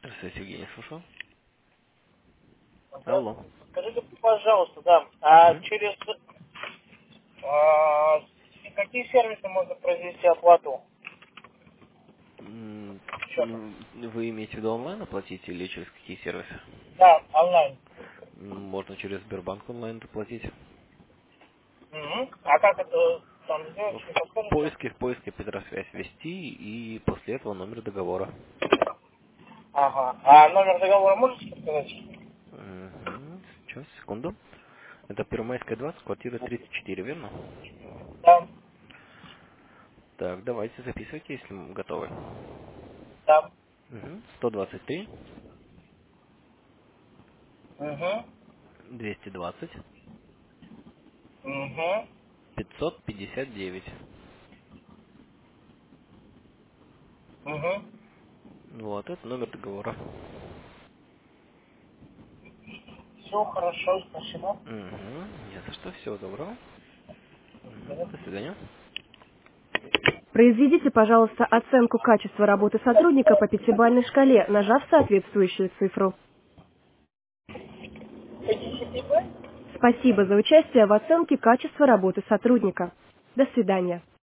Здравствуйте, Евгений, слушал? Алло. Здравствуйте. Скажите, пожалуйста, да, Мгм. через а, какие сервисы можно произвести оплату счета? Вы имеете в виду онлайн оплатить или через какие сервисы? Да, онлайн. Можно через Сбербанк онлайн оплатить. Мгм. А как это там сделать, В не подскажете? поиске Петросвязь ввести и после этого номер договора. Ага. А номер договора можете подсказать? Сейчас, секунду. Это Первомайская 20, квартира 34, верно? Да, Так, давайте записывайте, если готовы. да. 123, Угу. 220, Угу. 559. Угу. Вот, это номер договора. Все хорошо, спасибо. Не за что, всего доброго. До свидания. До свидания. Произведите, пожалуйста, оценку качества работы сотрудника по пятибалльной шкале, нажав соответствующую цифру. Спасибо за участие в оценке качества работы сотрудника. До свидания.